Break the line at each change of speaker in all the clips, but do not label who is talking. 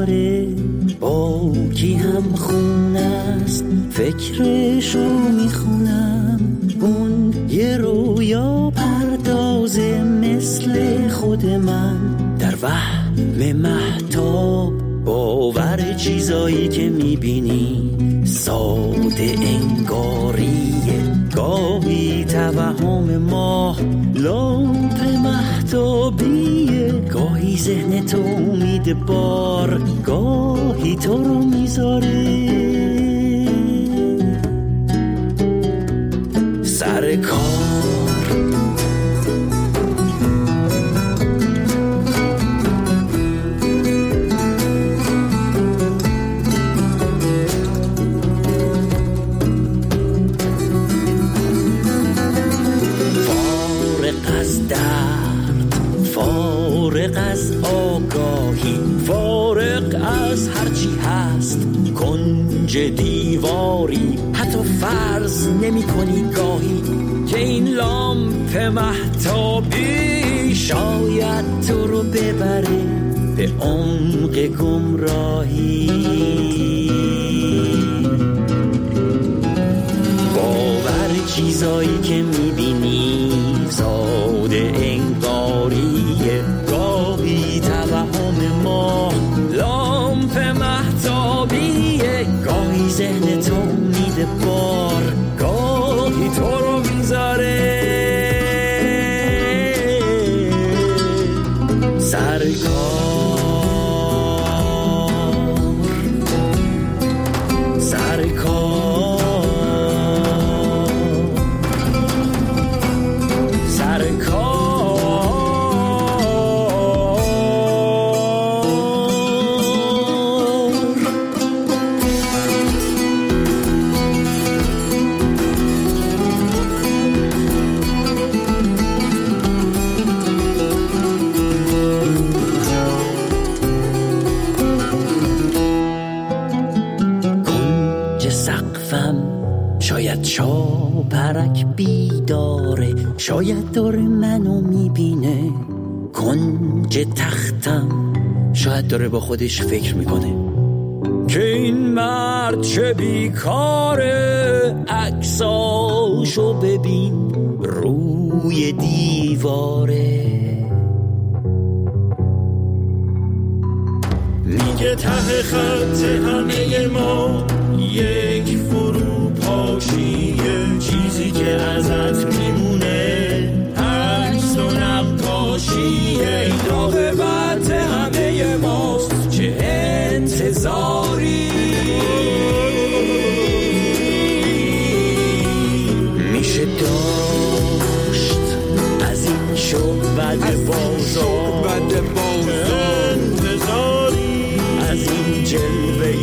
میذاره، با کی هم خون است فکرشو میخونم. اون یه رویا پردازه مثل خود من، در وهم مهتاب باور چیزایی که میبینی ساده انگاریه. گاهی توهم ماه لامپ مهتابیه، گاهی ذهن تو امید بار، گاهی تو رو میذاره سر کار. فارغ از آگاهی، فارغ از هرچی هست کنج دیواری، حتی فرض نمی کنی گاهی که این لامپ مهتابی شاید تو رو ببره به عمق گمراهی. باور چیزایی که میبینی ساده انگاریه، گاهی توهم ما لامپ مهتابیه، گاهی ذهن تو امید بار، گاهی تو رو میذاره سر شاپرک بیداره، شاید داره منو میبینه. کنج تختم شاید داره با خودش فکر میکنه که این مرد چه بیکاره، عکساشو ببین روی دیواره. میگه ته خط همه ما یک فروپاشیه، چیزی که ازت میمونه عکس و نقاشیه. این عاقبت همه ماست، چه انتظاری میشه داشت از این شعبد بازار، انتظاری از این جلوه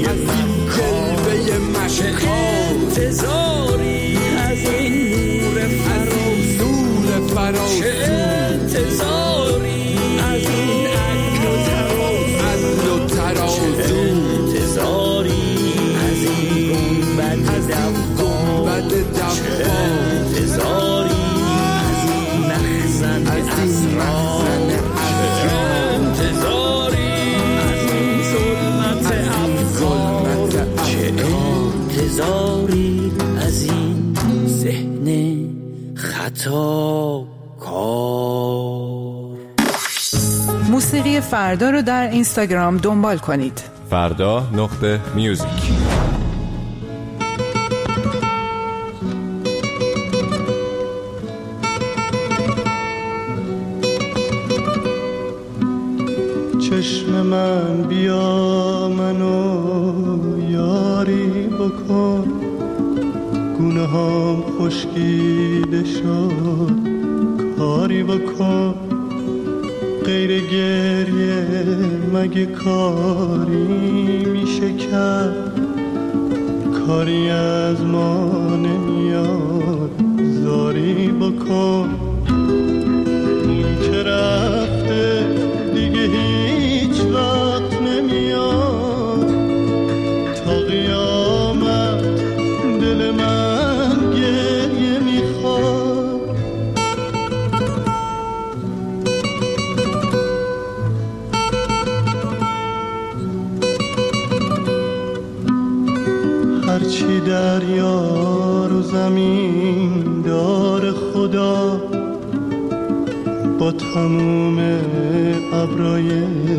انتظاری از این نور فراز، چه انتظاری از این عقل و تراز، چه انتظاری از این گنبد دفا، چه انتظاری از این مخزن اسرار، چه انتظاری از این ظلمت افکار، چه انتظاری از این ذهن خطا کار.
موسیقی فردا رو در اینستاگرام دنبال کنید.
فردا.music.
چشم من بیا منو یاری بکن، گونه هام خشکیده شد کاری بکن. غیر گریه مگه کاری میشه کرد، کاری از ما نمیاد زاری بکن. اون که رفته دیگه هیچ وقت نمیاد، تا قیامت دل من گریه میخواد. هرچی دریا و زمین دار خدا با تموم ابرای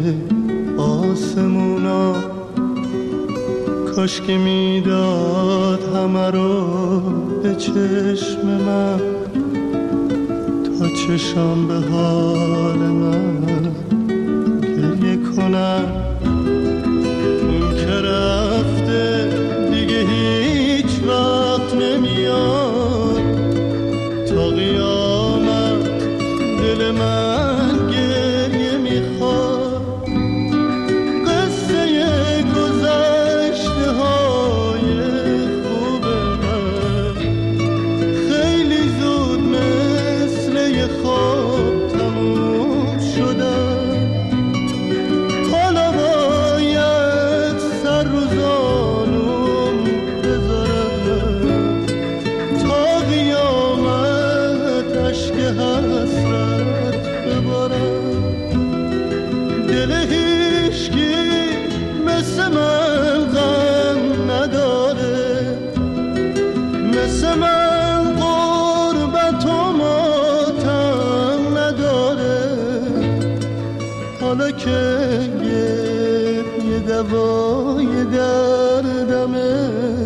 آسمونا، کاش که میداد همه رو به چشم من تا چشم به حال من گریه کنم. اون که رفته دیگه هیچ وقت نمیاد، تا قیامت دل من گریه میخواد. قصه گذشته های خوب من خیلی زود مثل یه خواب تموم شدن. حالا باید سر رو زانوم بذارم تا قیامت اشک حسرت ببارم. دل هیچکی مثل من غم نداره، مثل من غربت و ماتم نداره. حالا که یه دوای دردمه،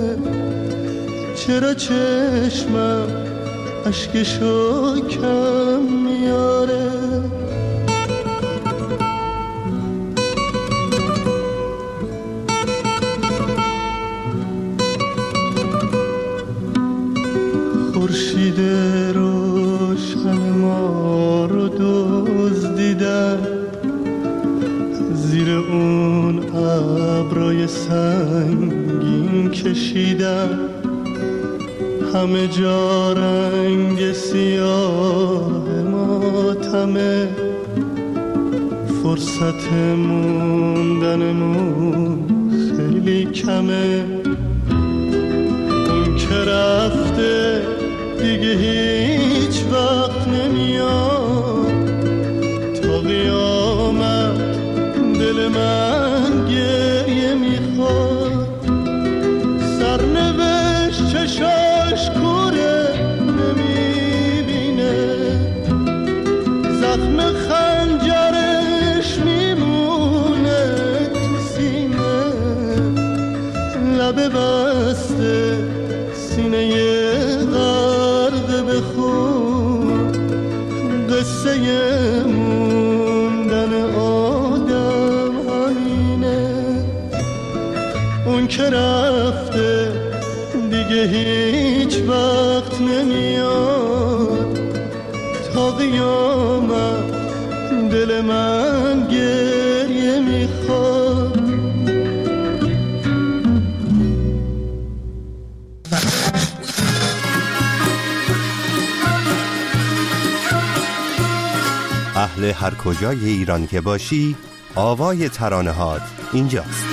چرا چشمم اشکشو کم میاره؟ خورشید روشن ما رو دزدیدن، زیر اون ابرای سنگین کشیدن. همه جا رنگ سیاه ماتمه، فرصت موندنمون خیلی کمه. اون که رفته دیگه هیچ وقت نمیاد، تا قیامت دل من گریه میخواد. سرنوشت چشاش کوره نمیبینه، زخم خنجرش میمونه تو سینه. لب بسته سینه غرق به خون، قصه موندن آدم همینه. اون که رفته دیگه هیچ وقت نمیاد، تا قیامت دل من گریه میخواد.
اهل هر کجای ایران که باشی، آوای ترانه‌هات اینجاست.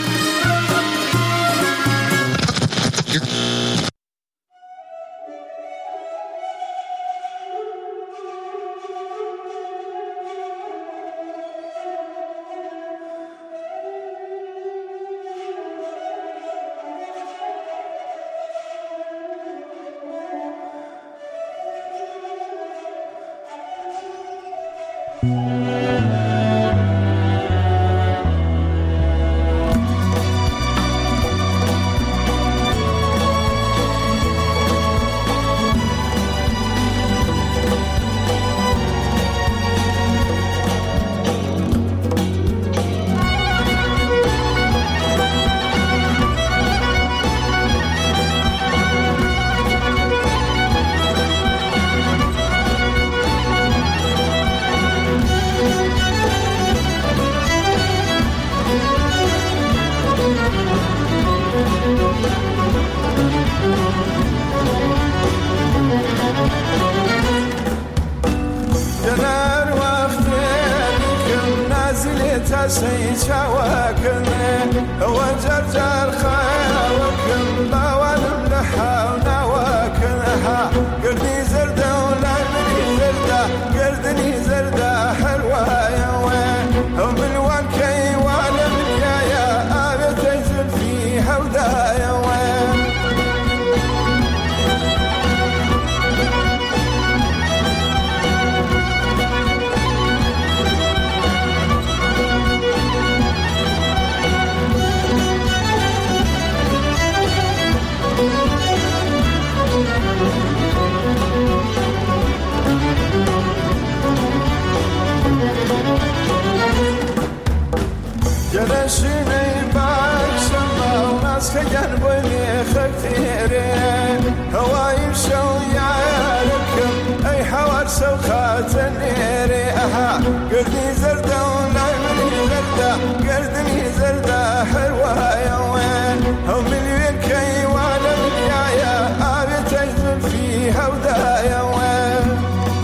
سكن بني خكتيري هواي شويعكم أي حوار سوخات النيري أها قردني زردة ونعمني زردة قردني زردة حلوة وين هم مليون كي وانا مليايا أبي تجذب فيها ودايا وين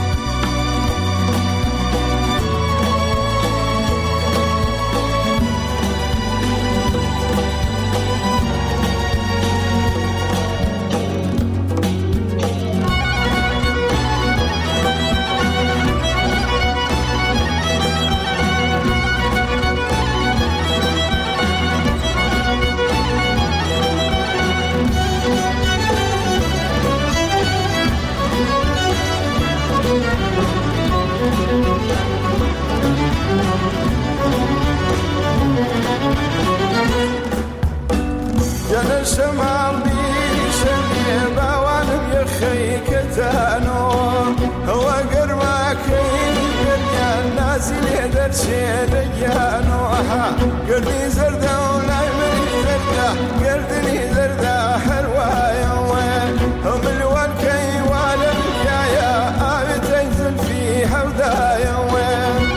جن شمال بيشني باوانم يخي كتانو هو قرماك قرنيا نازل درشي لجانو قردني زردة ونعمني زردة قردني زردة حلوة يوين هم الوان كي والم يايا آبي تنزل فيها ودايا وين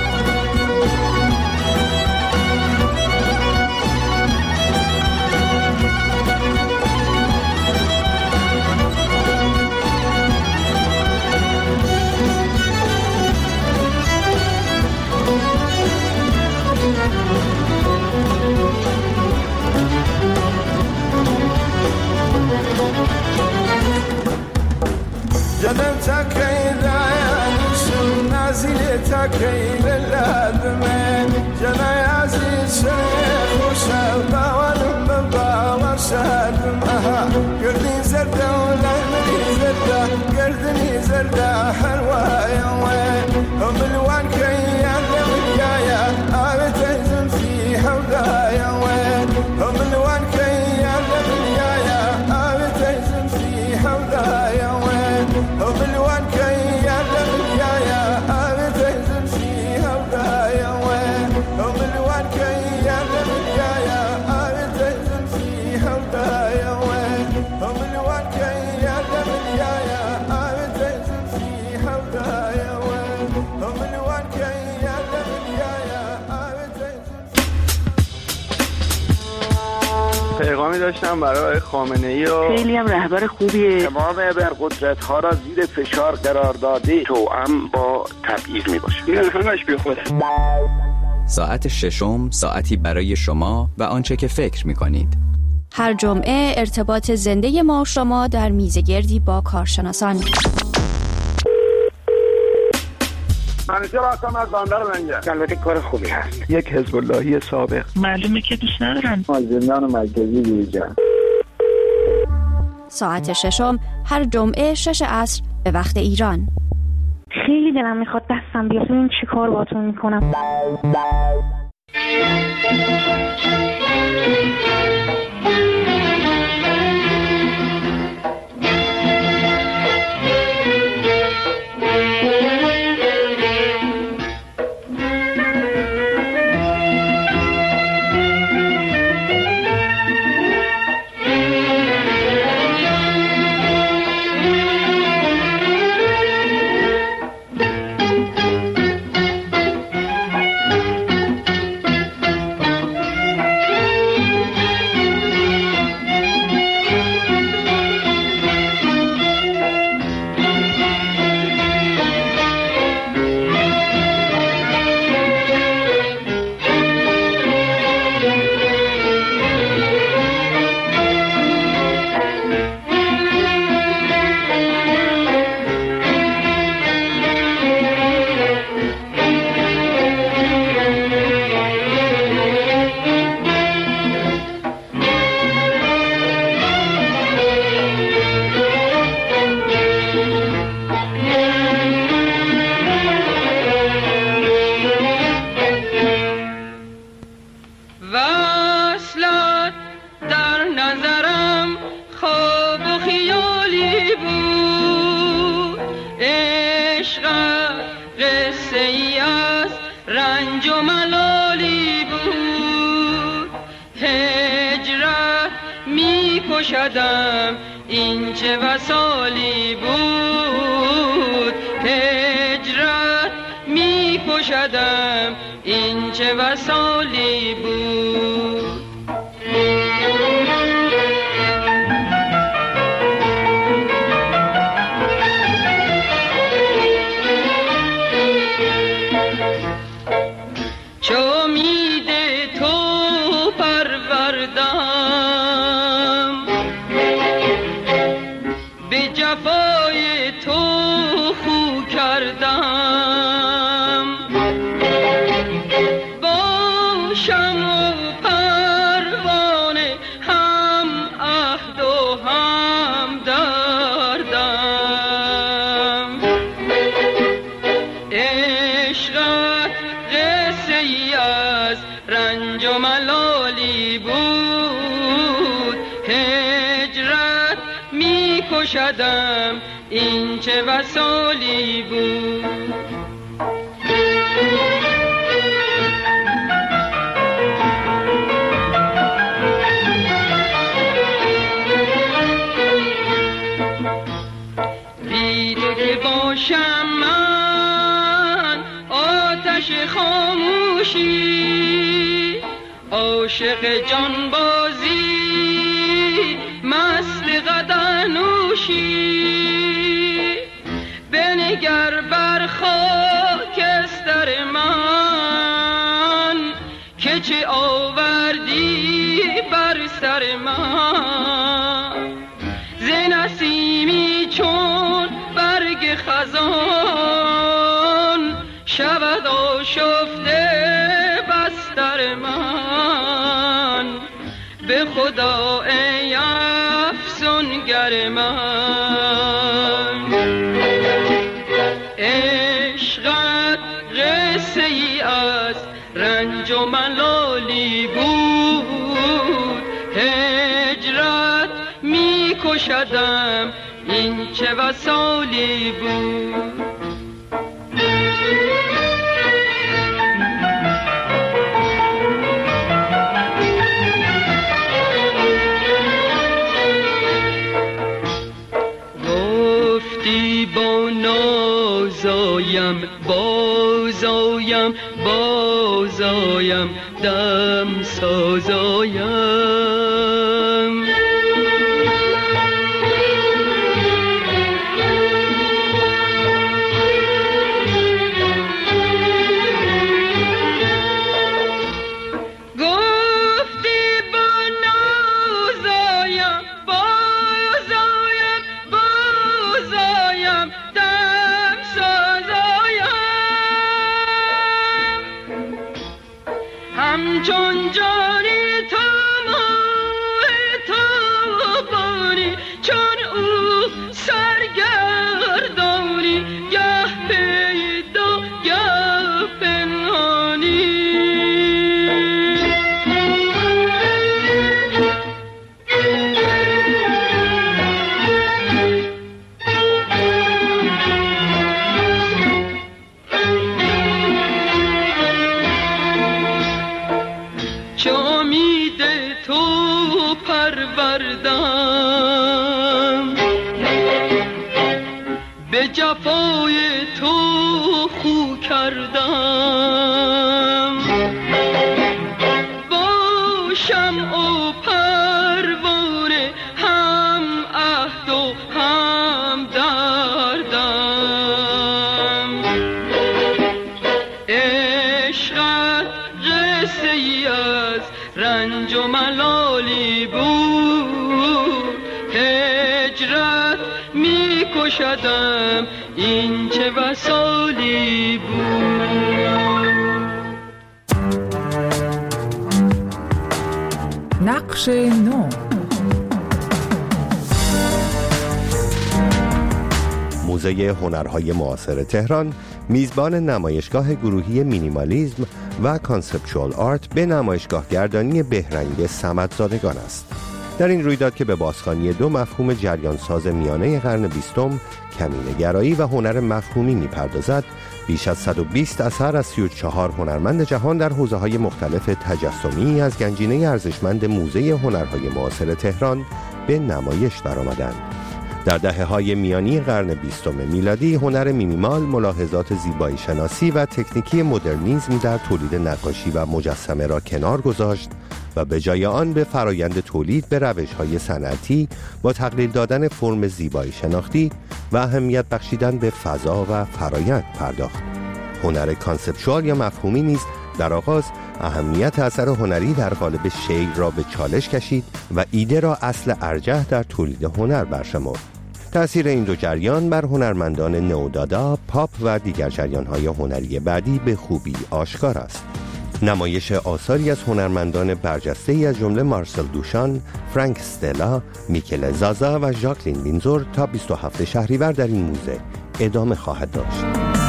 جنم تكيل عيشم نازل تكيل اللادمين جنا يعزيز شيخ وشابا ولمبا وشادم قردني زردة ولعمني زردة قردني زردة حلوة يوين هم الوان كي يعلم يايا آبي تهزم فيها ودايا وين هم الوان كي يعلم يايا آبي تهزم فيها ودايا وين هم الوان كي يعلم يايا آبي تهزم فيها ودايا وين هم الوان كي يعلم يايا آبي تهزم فيها ودايا وين هم الوان كي يعلم يايا آبي تهزم فيها ودايا وين هم الوان كي يعلم يايا آبي تهزم. پیغامی داشتم برای خامنه‌ای و
خیلی هم رهبر خوبیه.
تمام ابرقدرت‌ها را زیر فشار قرار داده توأم با تبعیض میباشه. این همش بیخوده.
ساعت ششم ساعتی برای شما و آنچه که فکر می‌کنید.
هر جمعه ارتباط زنده ما شما در میزگردی با کارشناسان.
منیجر هستم از بندر لنگر. البته کار خوبی هست.
یک حزب اللهی سابق.
معلومه که دوست ندارن.
از زندان مرکزی بیرون.
ساعت ششم هر جمعه 6 عصر به وقت ایران.
خیلی دلم میخواد دستم بیاد ببینم چی کار باهاتون میکنم.
کشدم این چه وصالی بود، هجرت می کشدم این چه وصالی بود. چو میده تو پروردم، به جفای تو خو کردم، باشم و پروانه هم عهد و هم دردم. عشقت قصه ای از رنج و ملالی بود، هجرت می کشدم این چه وصالی بود. بی تو که باشم من آتش خاموشی، عاشق جانبازی، مست قدح نوشی. بنگر بر خاکستر من که چه آوردی بر سر من. ز نسیمی چون برگ خزان شود آشفته بستر من. به خدا ای افسونگر من، عشقت قصه ای از رنج و ملالی بود، هجرت می کشدم این چه وصالی بود. گفتی با نازایم بازایم، بازایم دم سازایم. همچون جانی تو ماه تو باری، چون او سرگردانی، گه پیدا گه پنهانی. چه امید تو پروردم، به جفای تو خو کردم، باشم و پروانه هم عهد و هم دردم. عشقت قصه ای از رنج و ملالی بود، هجرت می کشدم این چه وصالی بود.
نقش نو.
موزه هنرهای معاصر تهران میزبان نمایشگاه گروهی مینیمالیسم و کانسپچوال آرت به نمایشگاه گردانی بهرنگ صمدزادگان است. در این رویداد که به بازخوانی دو مفهوم جریانساز میانه قرن 20، کمینه‌گرایی و هنر مفهومی می‌پردازد، بیش از 120 اثر از 34 هنرمند جهان در حوزه‌های مختلف تجسمی از گنجینه ارزشمند موزه هنرهای معاصر تهران به نمایش درآمدند. در دهه‌های میانی قرن 20 میلادی هنر مینیمال ملاحظات زیبایی شناسی و تکنیکی مدرنیسم در تولید نقاشی و مجسمه را کنار گذاشت و به جای آن به فرایند تولید به روش‌های صنعتی با تقلیل دادن فرم زیبایی شناختی و اهمیت بخشیدن به فضا و فرایند پرداخت. هنر کانسپچوال یا مفهومی نیز در آغاز اهمیت اثر هنری در قالب شیء را به چالش کشید و ایده را اصل ارجح در تولید هنر برشمرد. تأثیر این دو جریان بر هنرمندان نئودادا، پاپ و دیگر جریان‌های هنری بعدی به خوبی آشکار است. نمایش آثاری از هنرمندان برجسته‌ای از جمله مارسل دوشان، فرانک استلا، میکل زازا و ژاکلین وینزور تا 27 شهریور در این موزه ادامه خواهد داشت.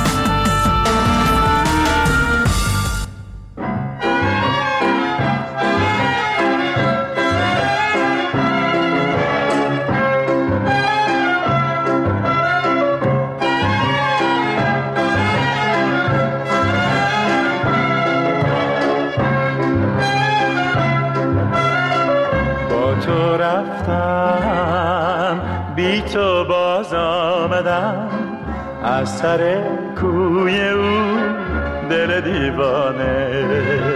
بی تو باز آمدم از سر کوی او دل دیوانه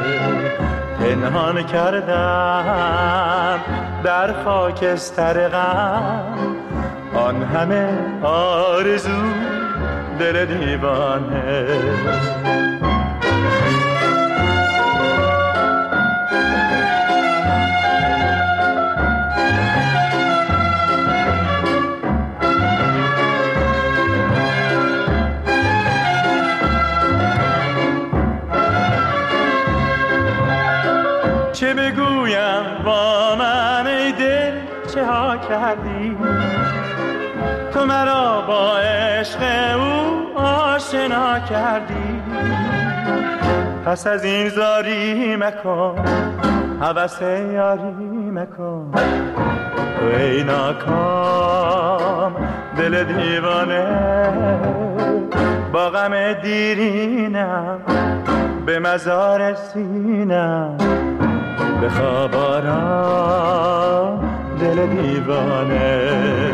پنهان کردم در خاکستر غم آن همه آرزو دل دیوانه چه بگویم با من ای دل چه ها کردی تو مرا با عشق او آشنا کردی پس از این زاری مکن هوس یاری مکن تو ای ناکام دل دیوانه با غم دیرینم به مزار سینم بخواب آرام دل دیوانه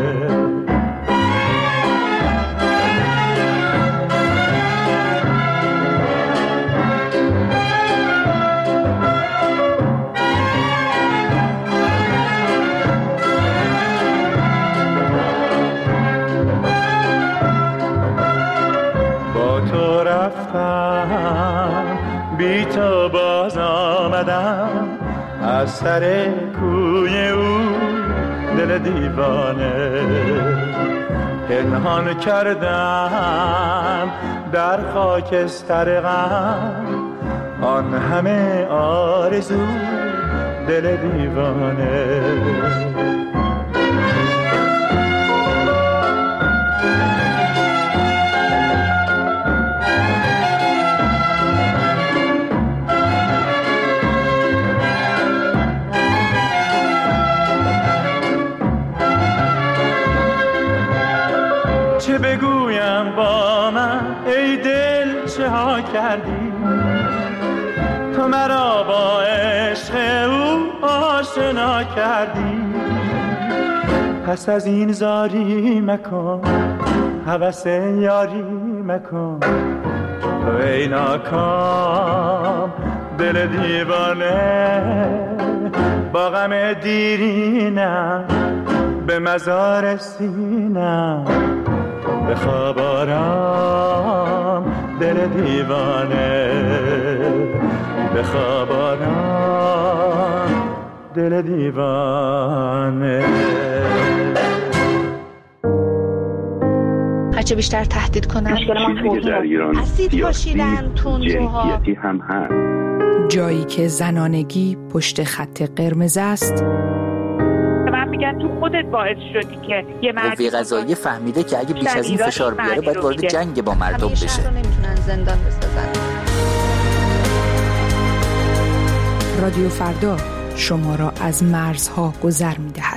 با تو رفتم بی تو باز آمدم از سر کوی او دل دیوانه پنهان کردم در خاکستر غم آن همه آرزو دل دیوانه چه بگویم با من ای دل چه ها کردی تو مرا با عشق او آشنا کردی پس از این زاری مکن هوس یاری مکن تو ای ناکام دل دیوانه با غم دیرینم به مزار سینم بخواب آرام دل دیوانه بخواب آرام دل دیوانه
هرچه بیشتر تهدید کنن اسید پاشیدن تندروها
هم هست
جایی که زنانگی پشت خط قرمز است
میگن تو خودت باعث شدی که یه
قوه قضاییه فهمیده که اگه بیش از این فشار بیاره باید وارد جنگ با مردم بشه.
همیشه نمیتونن زندان بسازن.
رادیو فردا شما را از مرزها گذر می‌دهد.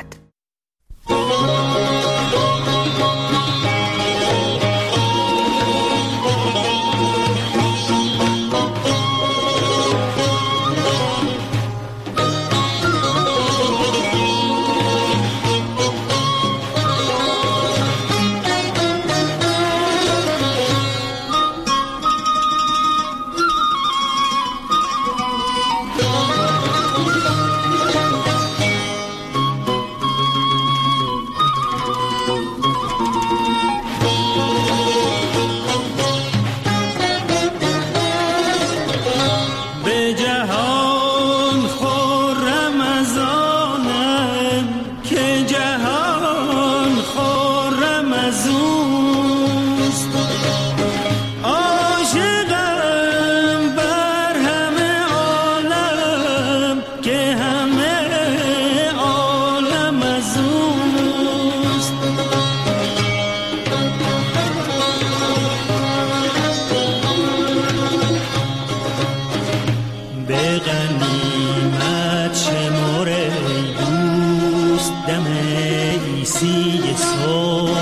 دم عیسی صبح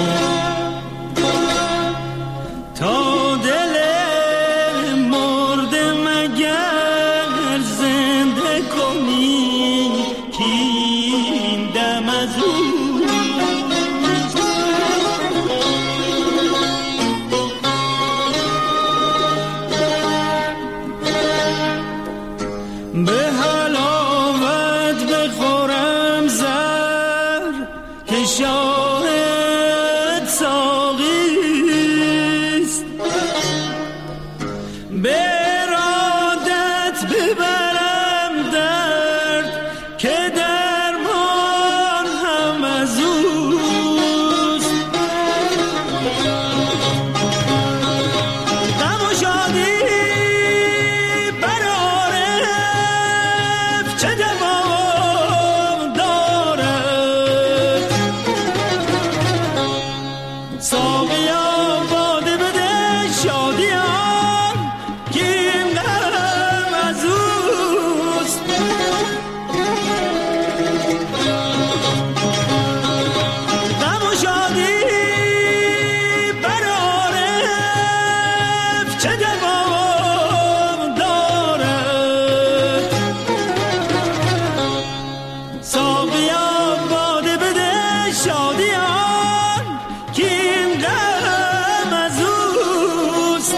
تا دل مرده مگر زنده کنی که این دم از به حلاوت بخورم زر که شاهد ساقیست، به ارادت ببرم درد که درمان هم از اوست. غم و شادی چه دوام دارد، ساقیا باده بده شادیان که این غم از اوست. غم و شادی برارف چه دوام دارد، ساقیا باده بده شادیان که این غم از اوست.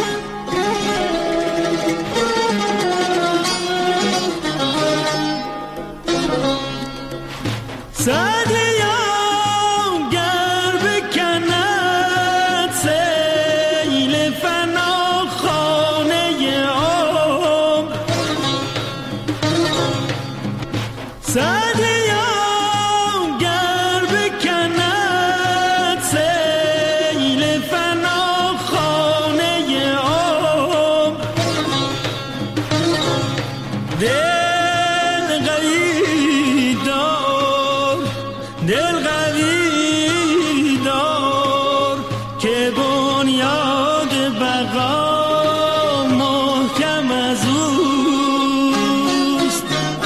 سعدیا گر بکند سیل فنا خانه عمر، سعدیا گر بکند سیل فنا خانه عمر، دل قوی دار، دل قوی دار که بنیاد بقا محکم از اوست.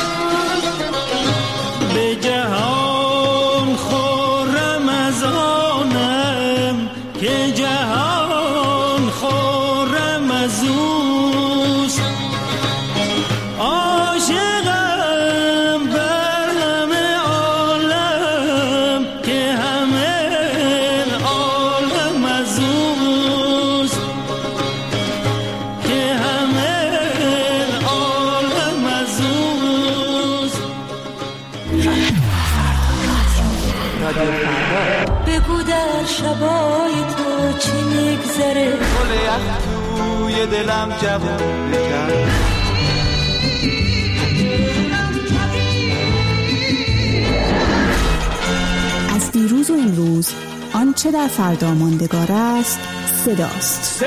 به جهان خرم از آنم که جهان خرم از اوست. عاشقم بر همه عالم که همه عالم از اوست، که همه عالم از اوست.
بگو در شبای تو چی میگذره،
گل یخ توی دلم جوون کرد.
از دیروز و امروز آنچه در فردا ماندگار است صداست.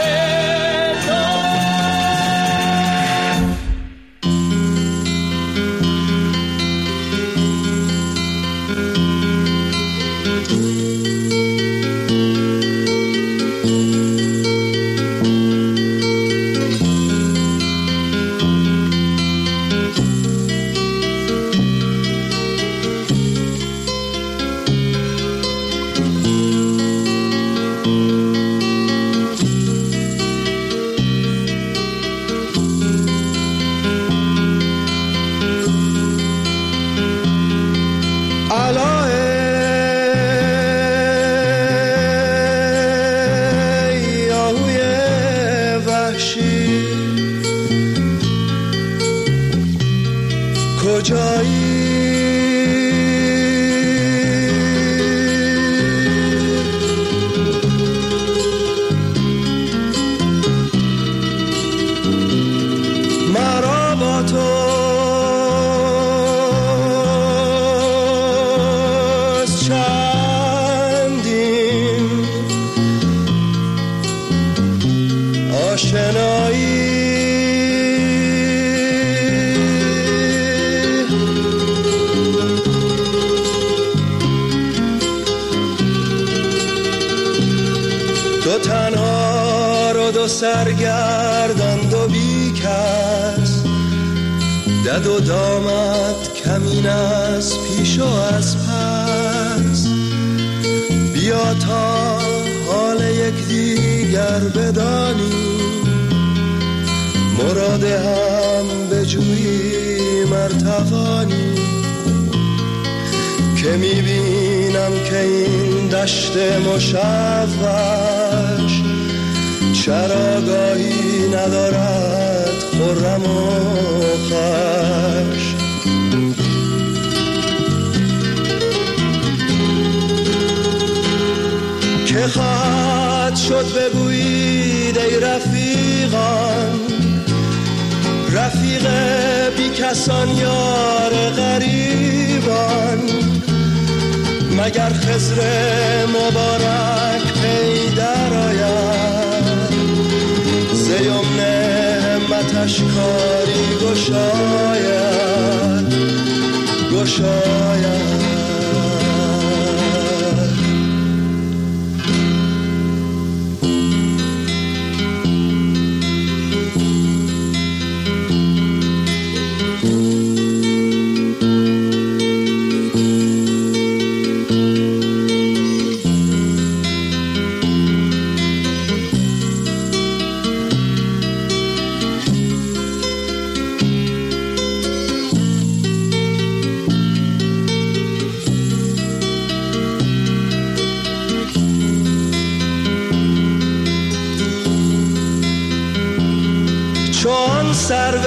مرا با تو چندین آشنایی، دو تنها رو دو سرگردان دو بی کس دد و دامت همین از پیش و از پس، بیا تا حال یک دیگر بدانی، مراد هم بجویی مرتوانی. که میبینم که این دشت مشوش چراگاهی ندارد خرم و خوش. که خواهد شد بگویید ای رفیقان، رفیق بی کسان یار غریبان، مگر خضر مبارک پی در آید، ز یمن همتش کاری گشاید گشاید. چون سرو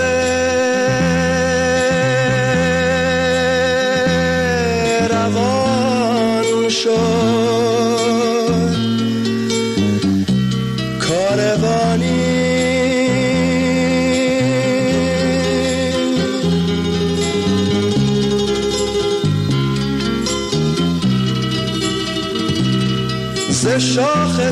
روان شد کاروانی، ز شاخ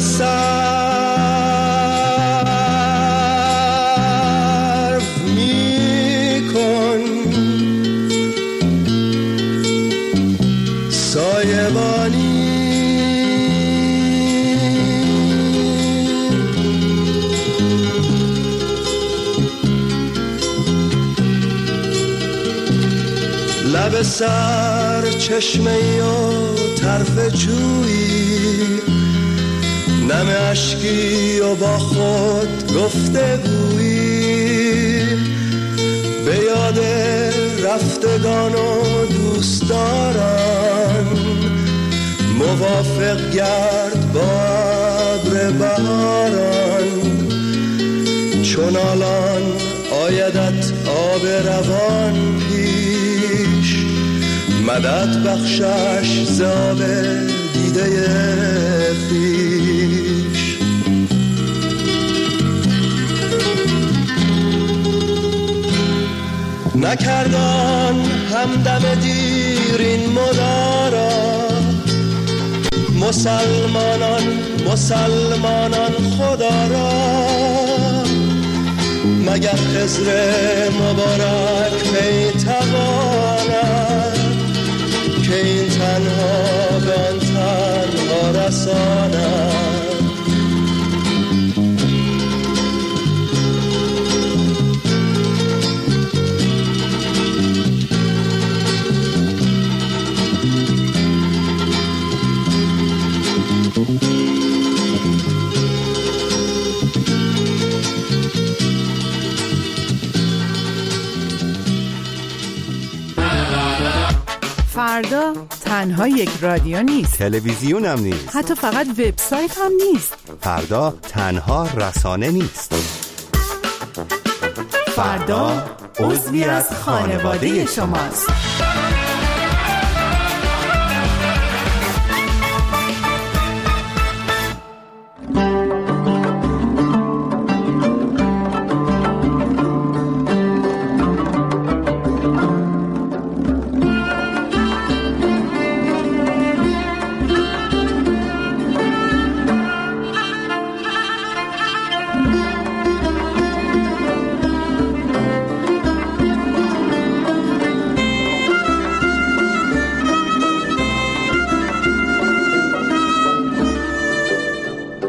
لب سر چشمه و طرف جویی، نم اشکی و با خود گفته گویی، به یاد رفتگان و دوستداران، موافق گرد با ابر بهاران. چون الان آیدت آب روان پیش، مدد بخشش ز آب دیده خویش. نکردان همدم دیر این مدارا، مسلمانان خدا را، مگر خضر مبارک پی تواند، که این تنها به آن تنها رساند.
فردا تنها یک رادیو نیست،
تلویزیون هم نیست،
حتی فقط وبسایت هم نیست.
فردا تنها رسانه نیست.
فردا عضوی از خانواده شماست.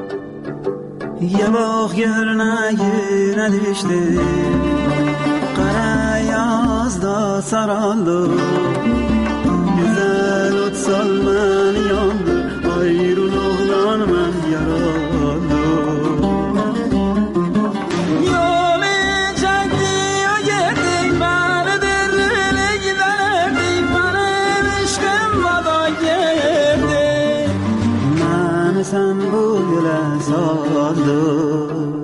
یه باغ گر ندشته
Mara yazda saraldı Güzel ot salman yandı Ayrılıktan ben yaralı Yolu çekti o geldi Beni derine giderdi Benim aşkım vada geldi Beni sen bu güle saldı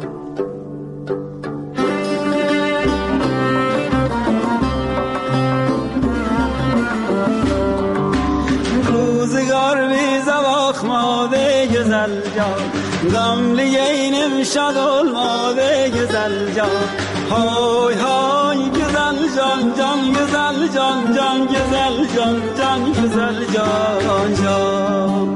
Gamli yeğenim şad olmadı güzel can Hay hay güzel can can güzel can can güzel can can güzel can can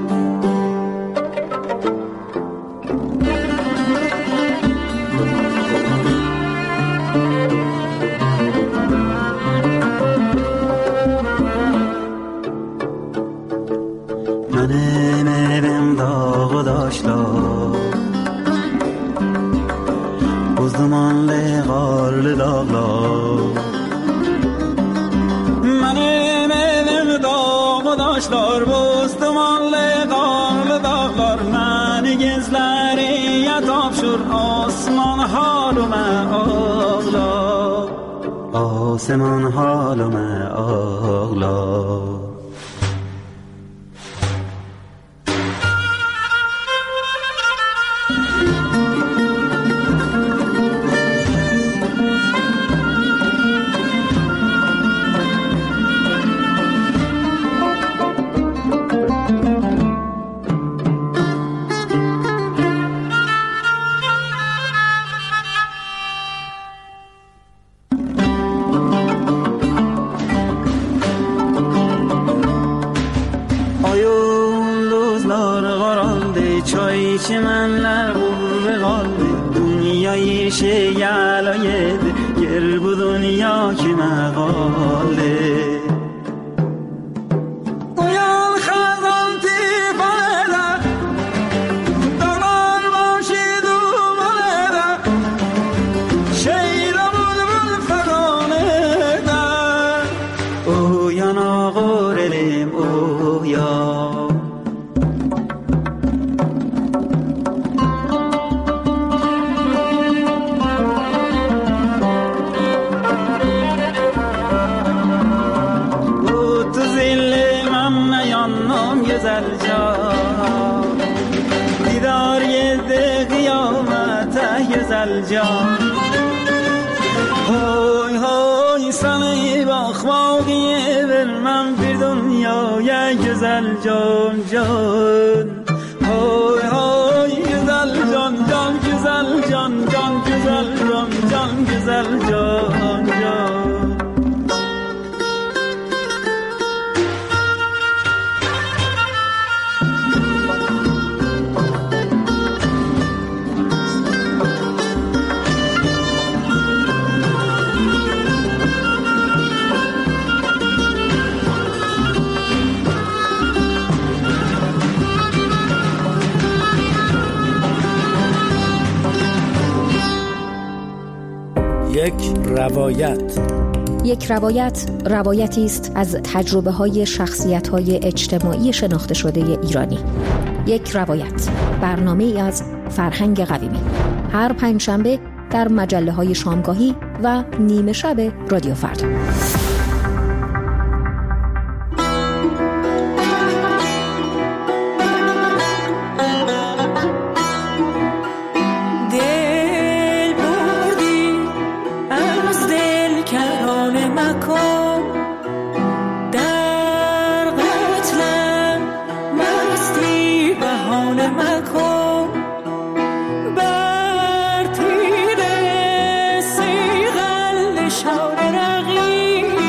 Benim evim dağı daşlar Buz dumanlı karlı dağlar Benim evim dağı daşlar Buz dumanlı karlı dağlar Beni gizleriye tapşır Osman halıme ağlar Osman halıme ağlar Çimenler vurdu kaldı Dünyayı şeyala yedi Gel bu dünya kime kaldı Uyan kazan tifanede Dağlar başı dumanede Şeyla bulbul feganede Uyan ağır elim uyan güzel can Didar yedi kıyamete güzel can Hoy hoy sana bakmak vermem bir dünyaya güzel can can Hoy hoy güzel can can güzel can can güzel can can güzel can can
یک روایت روایتی است از تجربه های شخصیت های اجتماعی شناخته شده ایرانی. یک روایت، برنامه از فرهنگ قویمی، هر پنجشنبه در مجله های شامگاهی و نیمه شب رادیو فردا.
بر تیر سیغل نشان رقیب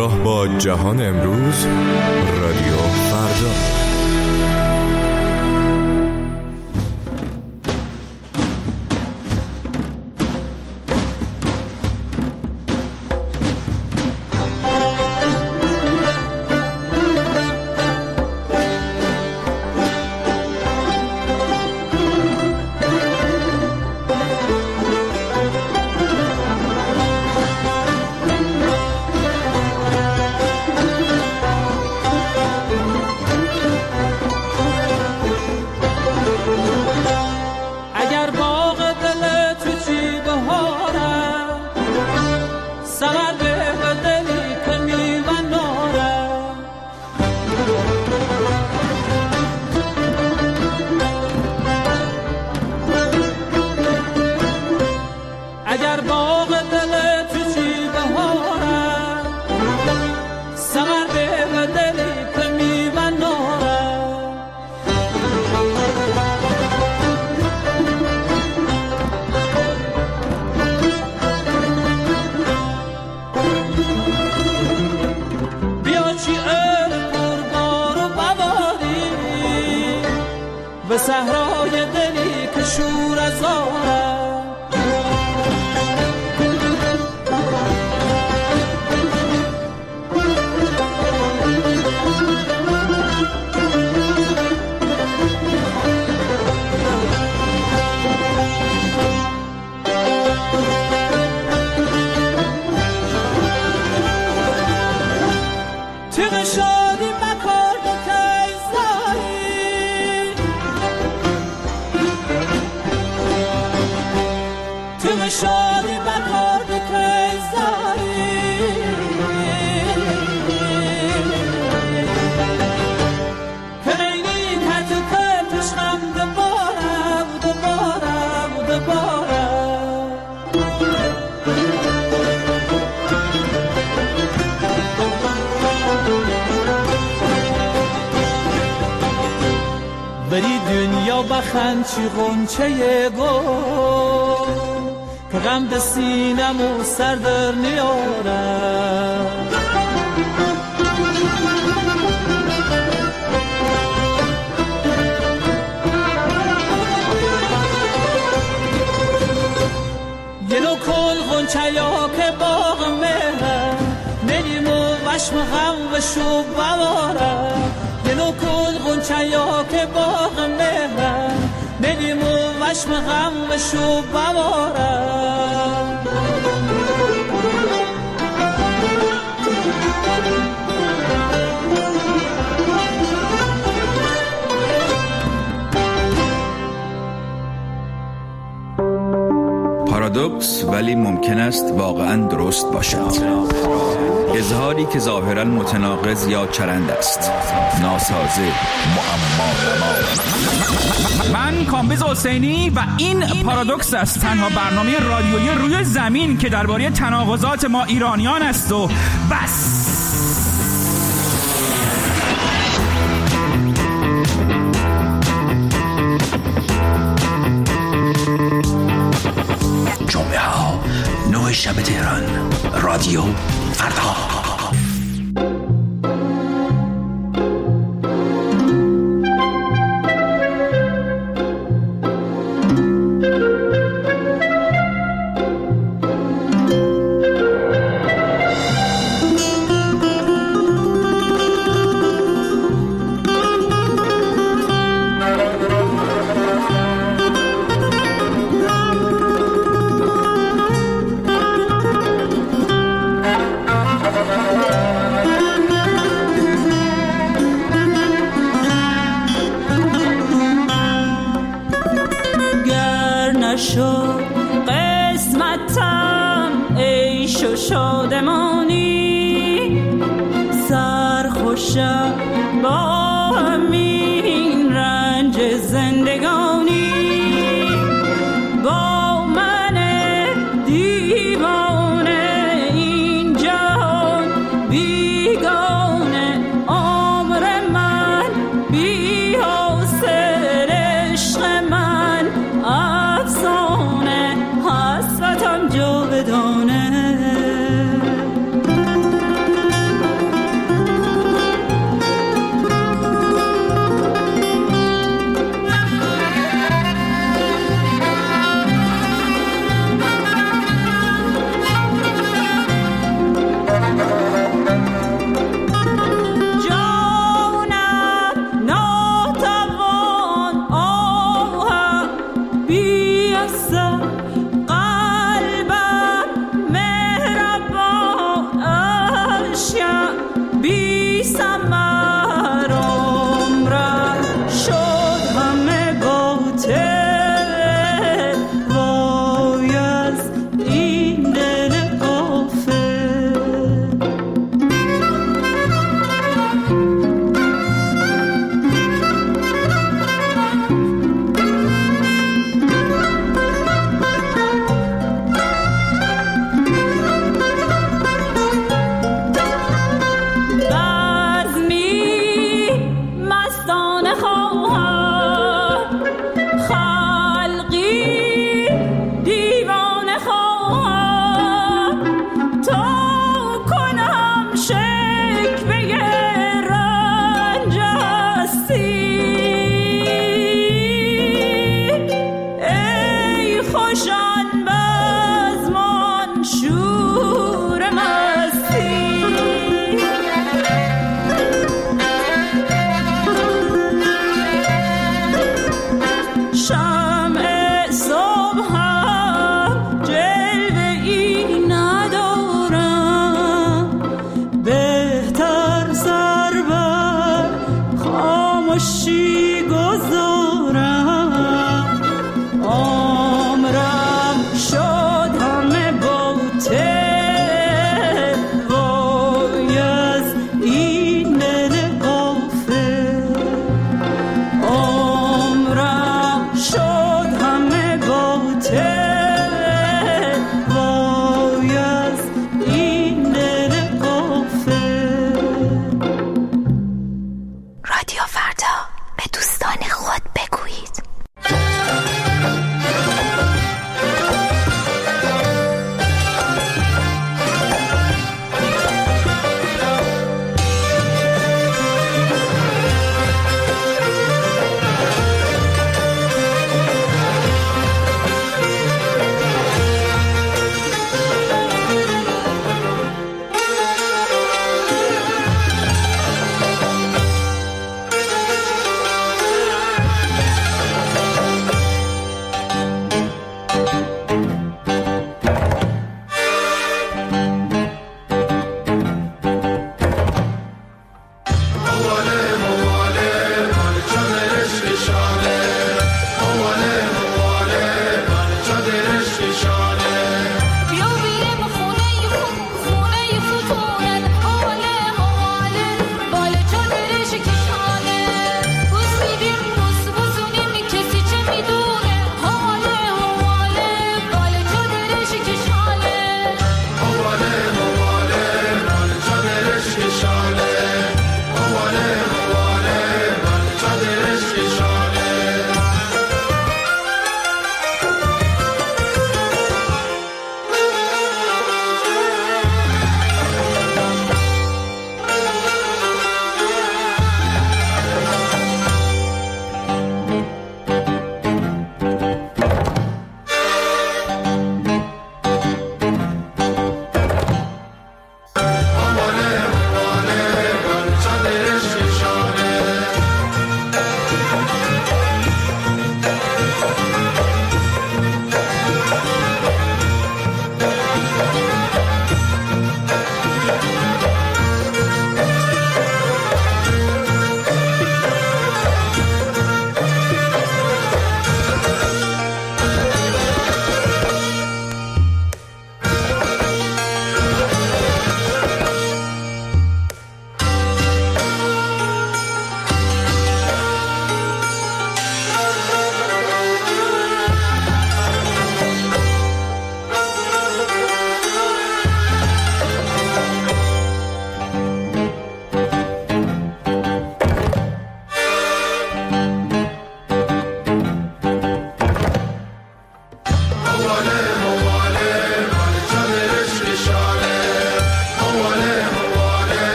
همراه با جهان امروز، رادیو فردا.
به صحرای دلی که شور از آره شادی بکار بکیزاری کنینی کت کتش غم دبارم دبارم دبارم بری دنیا بخند چی غنچه گل که غم به سینم و سر در نیارم یه نو کل غنچه یا که باغ مهرم نیم و وشم غم و شوب بوارم یه نو کل غنچه یا که باغ مهرم نیم و وشم غم و شوب بوارم
پارادوکس ولی ممکن است واقعاً درست باشد. اظهاری که ظاهراً متناقض یا چرند است. ناسازه، معما.
من کامبیز حسینی و این پارادوکس است، تنها برنامه رادیویی روی زمین که درباره تناقضات ما ایرانیان است و بس.
جمعه ها 9 شب تهران، رادیو فردا.
قسمتم عیش و شادمانی سرخوشم با همین رنج زندگانی با من دیوانه این جهان بیگانه عمر من بی حاصل عشق من افسانه حسرتم جاودانه خاموشی گذارم عمرم شد همه باطل وای از این دل غافل عمرم شد همه باطل وای از این دل غافل.
رادیو فردا.